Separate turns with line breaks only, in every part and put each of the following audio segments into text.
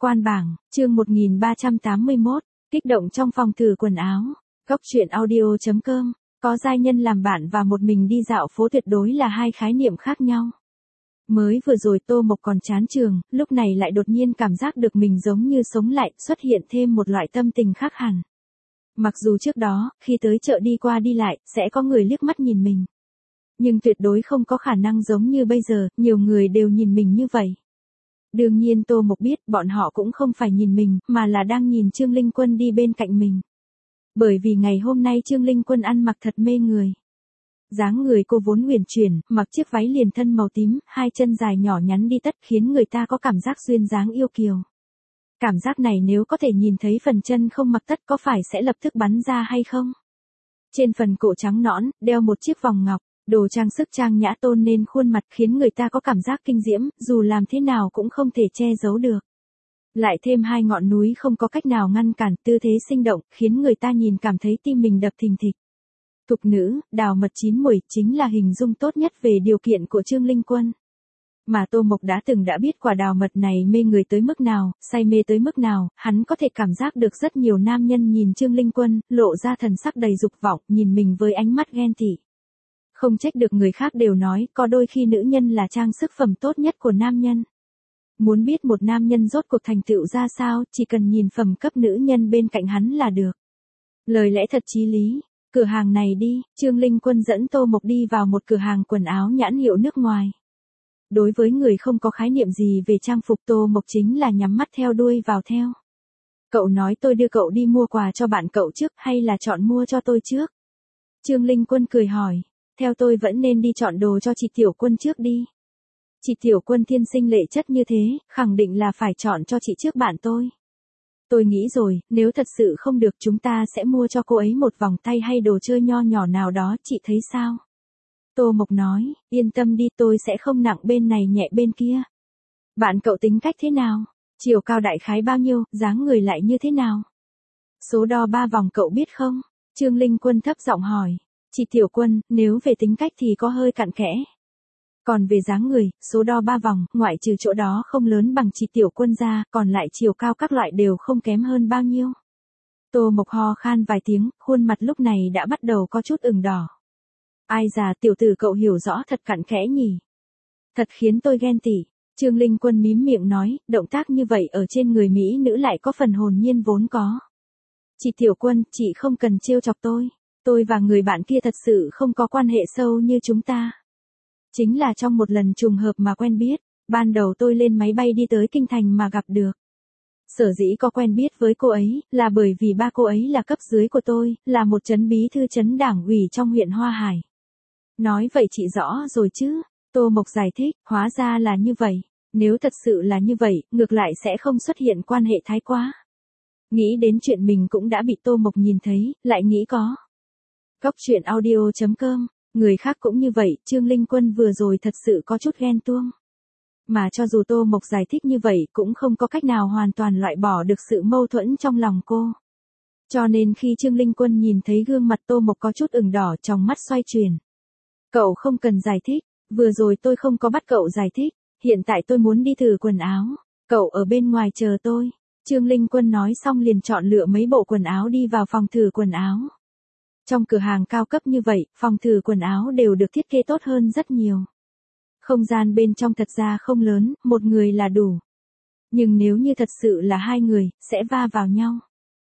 Quan bảng, chương 1381, kích động trong phòng thử quần áo. Góc truyện audio.com, có giai nhân làm bạn và một mình đi dạo phố tuyệt đối là hai khái niệm khác nhau. Mới vừa rồi Tô Mộc còn chán trường, lúc này lại đột nhiên cảm giác được mình giống như sống lại, xuất hiện thêm một loại tâm tình khác hẳn. Mặc dù trước đó, khi tới chợ đi qua đi lại, sẽ có người liếc mắt nhìn mình. Nhưng tuyệt đối không có khả năng giống như bây giờ, nhiều người đều nhìn mình như vậy. Đương nhiên Tô Mộc biết bọn họ cũng không phải nhìn mình, mà là đang nhìn Trương Linh Quân đi bên cạnh mình. Bởi vì ngày hôm nay Trương Linh Quân ăn mặc thật mê người. Dáng người cô vốn huyền chuyển, mặc chiếc váy liền thân màu tím, hai chân dài nhỏ nhắn đi tất khiến người ta có cảm giác duyên dáng yêu kiều. Cảm giác này nếu có thể nhìn thấy phần chân không mặc tất có phải sẽ lập tức bắn ra hay không? Trên phần cổ trắng nõn, đeo một chiếc vòng ngọc. Đồ trang sức trang nhã tôn nên khuôn mặt khiến người ta có cảm giác kinh diễm, dù làm thế nào cũng không thể che giấu được. Lại thêm hai ngọn núi không có cách nào ngăn cản, tư thế sinh động, khiến người ta nhìn cảm thấy tim mình đập thình thịch. Thục nữ, đào mật chín muồi, chính là hình dung tốt nhất về điều kiện của Trương Linh Quân. Mà Tô Mộc đã biết quả đào mật này mê người tới mức nào, say mê tới mức nào, hắn có thể cảm giác được rất nhiều nam nhân nhìn Trương Linh Quân, lộ ra thần sắc đầy dục vọng, nhìn mình với ánh mắt ghen tị. Không trách được người khác đều nói, có đôi khi nữ nhân là trang sức phẩm tốt nhất của nam nhân. Muốn biết một nam nhân rốt cuộc thành tựu ra sao, chỉ cần nhìn phẩm cấp nữ nhân bên cạnh hắn là được. Lời lẽ thật chí lý. Cửa hàng này đi, Trương Linh Quân dẫn Tô Mộc đi vào một cửa hàng quần áo nhãn hiệu nước ngoài. Đối với người không có khái niệm gì về trang phục Tô Mộc chính là nhắm mắt theo đuôi vào theo. Cậu nói tôi đưa cậu đi mua quà cho bạn cậu trước hay là chọn mua cho tôi trước? Trương Linh Quân cười hỏi. Theo tôi vẫn nên đi chọn đồ cho chị Tiểu Quân trước đi. Chị Tiểu Quân thiên sinh lệ chất như thế, khẳng định là phải chọn cho chị trước bạn tôi. Tôi nghĩ rồi, nếu thật sự không được chúng ta sẽ mua cho cô ấy một vòng tay hay đồ chơi nho nhỏ nào đó, chị thấy sao? Tô Mộc nói, yên tâm đi, tôi sẽ không nặng bên này nhẹ bên kia. Bạn cậu tính cách thế nào? Chiều cao đại khái bao nhiêu, dáng người lại như thế nào? Số đo 3 vòng cậu biết không? Trương Linh Quân thấp giọng hỏi. Chị Tiểu Quân, nếu về tính cách thì có hơi cặn kẽ. Còn về dáng người, số đo 3 vòng, ngoại trừ chỗ đó không lớn bằng chị Tiểu Quân ra, còn lại chiều cao các loại đều không kém hơn bao nhiêu. Tô Mộc ho khan vài tiếng, khuôn mặt lúc này đã bắt đầu có chút ửng đỏ. Ai già, tiểu tử cậu hiểu rõ thật cặn kẽ nhỉ. Thật khiến tôi ghen tị. Trương Linh Quân mím miệng nói, động tác như vậy ở trên người mỹ nữ lại có phần hồn nhiên vốn có. Chị Tiểu Quân, chị không cần trêu chọc tôi. Tôi và người bạn kia thật sự không có quan hệ sâu như chúng ta. Chính là trong một lần trùng hợp mà quen biết, ban đầu tôi lên máy bay đi tới Kinh Thành mà gặp được. Sở dĩ có quen biết với cô ấy, là bởi vì ba cô ấy là cấp dưới của tôi, là một trấn bí thư trấn đảng ủy trong huyện Hoa Hải. Nói vậy chị rõ rồi chứ, Tô Mộc giải thích, hóa ra là như vậy. Nếu thật sự là như vậy, ngược lại sẽ không xuất hiện quan hệ thái quá. Nghĩ đến chuyện mình cũng đã bị Tô Mộc nhìn thấy, lại nghĩ có. Góc truyện audio.com, người khác cũng như vậy, Trương Linh Quân vừa rồi thật sự có chút ghen tuông. Mà cho dù Tô Mộc giải thích như vậy cũng không có cách nào hoàn toàn loại bỏ được sự mâu thuẫn trong lòng cô. Cho nên khi Trương Linh Quân nhìn thấy gương mặt Tô Mộc có chút ửng đỏ, trong mắt xoay chuyển. Cậu không cần giải thích, vừa rồi tôi không có bắt cậu giải thích, hiện tại tôi muốn đi thử quần áo, cậu ở bên ngoài chờ tôi. Trương Linh Quân nói xong liền chọn lựa mấy bộ quần áo đi vào phòng thử quần áo. Trong cửa hàng cao cấp như vậy, phòng thử quần áo đều được thiết kế tốt hơn rất nhiều. Không gian bên trong thật ra không lớn, một người là đủ. Nhưng nếu như thật sự là hai người, sẽ va vào nhau.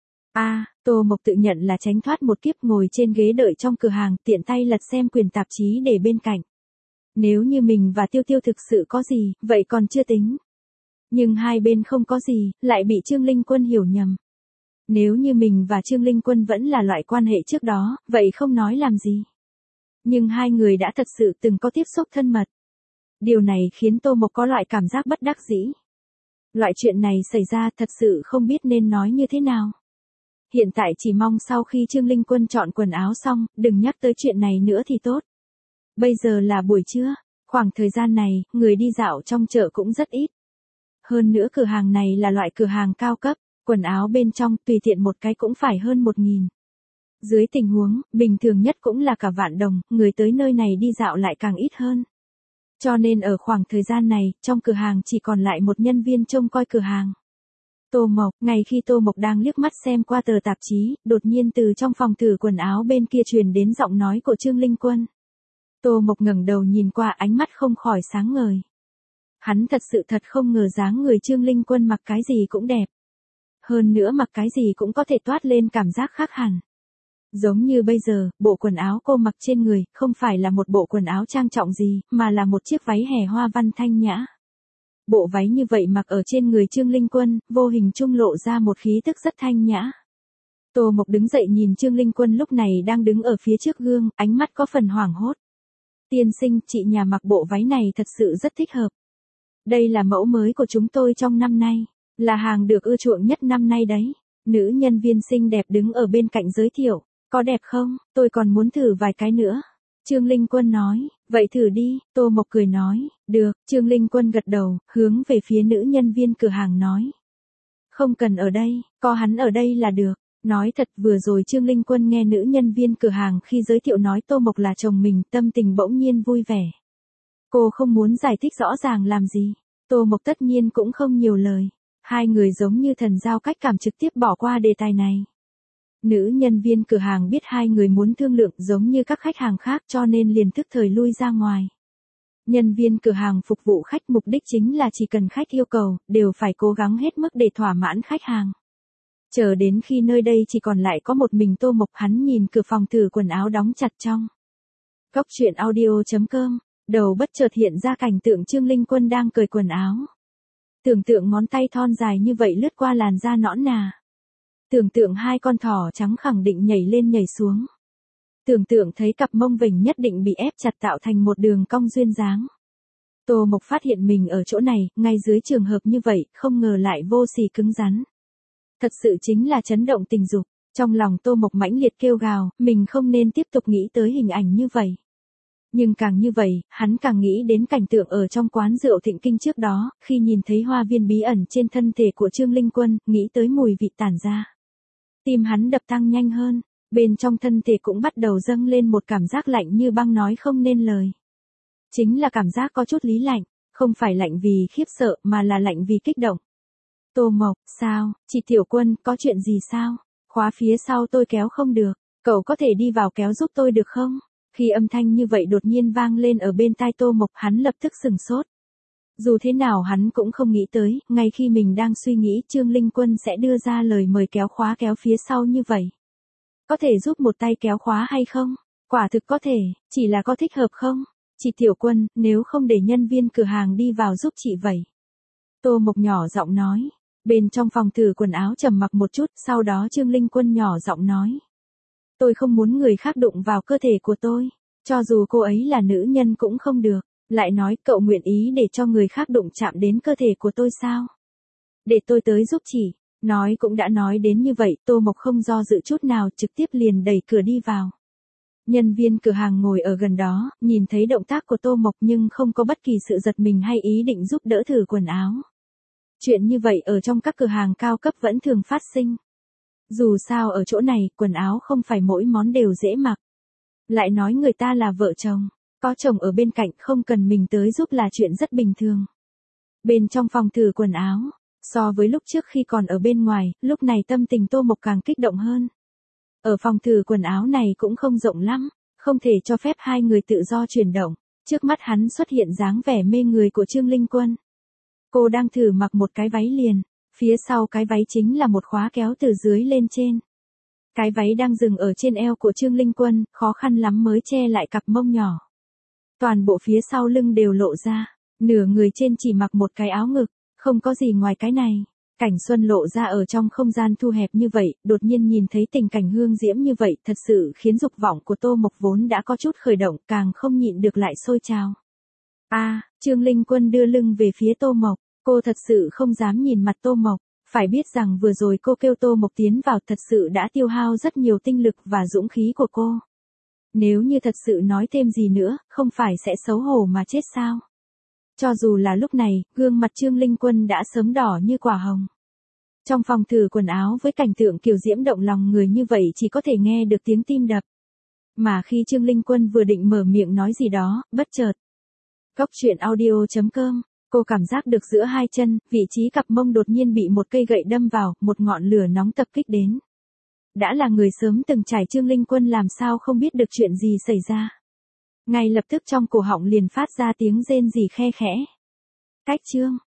Tô Mộc tự nhận là tránh thoát một kiếp, ngồi trên ghế đợi trong cửa hàng, tiện tay lật xem quyển tạp chí để bên cạnh. Nếu như mình và Tiêu Tiêu thực sự có gì, vậy còn chưa tính. Nhưng hai bên không có gì, lại bị Trương Linh Quân hiểu nhầm. Nếu như mình và Trương Linh Quân vẫn là loại quan hệ trước đó, vậy không nói làm gì. Nhưng hai người đã thật sự từng có tiếp xúc thân mật. Điều này khiến Tô Mộc có loại cảm giác bất đắc dĩ. Loại chuyện này xảy ra thật sự không biết nên nói như thế nào. Hiện tại chỉ mong sau khi Trương Linh Quân chọn quần áo xong, đừng nhắc tới chuyện này nữa thì tốt. Bây giờ là buổi trưa, khoảng thời gian này, người đi dạo trong chợ cũng rất ít. Hơn nữa cửa hàng này là loại cửa hàng cao cấp, quần áo bên trong tùy tiện một cái cũng phải hơn 1.000. Dưới tình huống, bình thường nhất cũng là cả vạn đồng, người tới nơi này đi dạo lại càng ít hơn. Cho nên ở khoảng thời gian này, trong cửa hàng chỉ còn lại một nhân viên trông coi cửa hàng. Tô Mộc, ngay khi Tô Mộc đang liếc mắt xem qua tờ tạp chí, đột nhiên từ trong phòng thử quần áo bên kia truyền đến giọng nói của Trương Linh Quân. Tô Mộc ngẩng đầu nhìn qua, ánh mắt không khỏi sáng ngời. Hắn thật sự không ngờ dáng người Trương Linh Quân mặc cái gì cũng đẹp. Hơn nữa mặc cái gì cũng có thể toát lên cảm giác khác hẳn. Giống như bây giờ, bộ quần áo cô mặc trên người, không phải là một bộ quần áo trang trọng gì, mà là một chiếc váy hè hoa văn thanh nhã. Bộ váy như vậy mặc ở trên người Trương Linh Quân, vô hình trung lộ ra một khí tức rất thanh nhã. Tô Mộc đứng dậy nhìn Trương Linh Quân lúc này đang đứng ở phía trước gương, ánh mắt có phần hoảng hốt. Tiên sinh, chị nhà mặc bộ váy này thật sự rất thích hợp. Đây là mẫu mới của chúng tôi trong năm nay, là hàng được ưa chuộng nhất năm nay đấy. Nữ nhân viên xinh đẹp đứng ở bên cạnh giới thiệu, có đẹp không, tôi còn muốn thử vài cái nữa. Trương Linh Quân nói, vậy thử đi, Tô Mộc cười nói, được, Trương Linh Quân gật đầu, hướng về phía nữ nhân viên cửa hàng nói. Không cần ở đây, có hắn ở đây là được. Nói thật, vừa rồi Trương Linh Quân nghe nữ nhân viên cửa hàng khi giới thiệu nói Tô Mộc là chồng mình, tâm tình bỗng nhiên vui vẻ. Cô không muốn giải thích rõ ràng làm gì, Tô Mộc tất nhiên cũng không nhiều lời. Hai người giống như thần giao cách cảm, trực tiếp bỏ qua đề tài này. Nữ nhân viên cửa hàng biết hai người muốn thương lượng giống như các khách hàng khác cho nên liền tức thời lui ra ngoài. Nhân viên cửa hàng phục vụ khách mục đích chính là chỉ cần khách yêu cầu, đều phải cố gắng hết mức để thỏa mãn khách hàng. Chờ đến khi nơi đây chỉ còn lại có một mình Tô Mộc, hắn nhìn cửa phòng thử quần áo đóng chặt trong. Góc truyện audio.com, đầu bất chợt hiện ra cảnh tượng Trương Linh Quân đang cởi quần áo. Tưởng tượng ngón tay thon dài như vậy lướt qua làn da nõn nà. Tưởng tượng hai con thỏ trắng khẳng định nhảy lên nhảy xuống. Tưởng tượng thấy cặp mông vểnh nhất định bị ép chặt tạo thành một đường cong duyên dáng. Tô Mộc phát hiện mình ở chỗ này, ngay dưới trường hợp như vậy, không ngờ lại vô sỉ cứng rắn. Thật sự chính là chấn động tình dục. Trong lòng Tô Mộc mãnh liệt kêu gào, mình không nên tiếp tục nghĩ tới hình ảnh như vậy. Nhưng càng như vậy, hắn càng nghĩ đến cảnh tượng ở trong quán rượu Thịnh Kinh trước đó, khi nhìn thấy hoa viên bí ẩn trên thân thể của Trương Linh Quân, nghĩ tới mùi vị tản ra. Tim hắn đập tăng nhanh hơn, bên trong thân thể cũng bắt đầu dâng lên một cảm giác lạnh như băng nói không nên lời. Chính là cảm giác có chút lý lạnh, không phải lạnh vì khiếp sợ mà là lạnh vì kích động. Tô Mộc, sao, chị Tiểu Quân, có chuyện gì sao? Khóa phía sau tôi kéo không được, cậu có thể đi vào kéo giúp tôi được không? Khi âm thanh như vậy đột nhiên vang lên ở bên tai Tô Mộc, hắn lập tức sừng sốt. Dù thế nào hắn cũng không nghĩ tới, ngay khi mình đang suy nghĩ Trương Linh Quân sẽ đưa ra lời mời kéo khóa kéo phía sau như vậy. Có thể giúp một tay kéo khóa hay không? Quả thực có thể, chỉ là có thích hợp không? Chị Tiểu Quân, nếu không để nhân viên cửa hàng đi vào giúp chị vậy. Tô Mộc nhỏ giọng nói. Bên trong phòng thử quần áo trầm mặc một chút, sau đó Trương Linh Quân nhỏ giọng nói. Tôi không muốn người khác đụng vào cơ thể của tôi, cho dù cô ấy là nữ nhân cũng không được. Lại nói, cậu nguyện ý để cho người khác đụng chạm đến cơ thể của tôi sao? Để tôi tới giúp chị. Nói cũng đã nói đến như vậy, Tô Mộc không do dự chút nào, trực tiếp liền đẩy cửa đi vào. Nhân viên cửa hàng ngồi ở gần đó, nhìn thấy động tác của Tô Mộc nhưng không có bất kỳ sự giật mình hay ý định giúp đỡ thử quần áo. Chuyện như vậy ở trong các cửa hàng cao cấp vẫn thường phát sinh. Dù sao ở chỗ này, quần áo không phải mỗi món đều dễ mặc. Lại nói người ta là vợ chồng, có chồng ở bên cạnh không cần mình tới giúp là chuyện rất bình thường. Bên trong phòng thử quần áo, so với lúc trước khi còn ở bên ngoài, lúc này tâm tình Tô Mộc càng kích động hơn. Ở phòng thử quần áo này cũng không rộng lắm, không thể cho phép hai người tự do chuyển động. Trước mắt hắn xuất hiện dáng vẻ mê người của Trương Linh Quân. Cô đang thử mặc một cái váy liền, phía sau cái váy chính là một khóa kéo từ dưới lên trên. Cái váy đang dừng ở trên eo của Trương Linh Quân, khó khăn lắm mới che lại cặp mông nhỏ. Toàn bộ phía sau lưng đều lộ ra, nửa người trên chỉ mặc một cái áo ngực, không có gì ngoài cái này. Cảnh xuân lộ ra ở trong không gian thu hẹp như vậy, đột nhiên nhìn thấy tình cảnh hương diễm như vậy, thật sự khiến dục vọng của Tô Mộc vốn đã có chút khởi động, càng không nhịn được lại sôi trào. Trương Linh Quân đưa lưng về phía Tô Mộc, cô thật sự không dám nhìn mặt Tô Mộc, phải biết rằng vừa rồi cô kêu Tô Mộc tiến vào thật sự đã tiêu hao rất nhiều tinh lực và dũng khí của cô. Nếu như thật sự nói thêm gì nữa, không phải sẽ xấu hổ mà chết sao? Cho dù là lúc này, gương mặt Trương Linh Quân đã sớm đỏ như quả hồng. Trong phòng thử quần áo với cảnh tượng kiều diễm động lòng người như vậy chỉ có thể nghe được tiếng tim đập. Mà khi Trương Linh Quân vừa định mở miệng nói gì đó, bất chợt. Góc truyện audio.com Cô cảm giác được giữa hai chân, vị trí cặp mông đột nhiên bị một cây gậy đâm vào, một ngọn lửa nóng tập kích đến. Đã là người sớm từng trải Trương Linh Quân làm sao không biết được chuyện gì xảy ra. Ngay lập tức trong cổ họng liền phát ra tiếng rên rỉ khe khẽ. Cách Trương,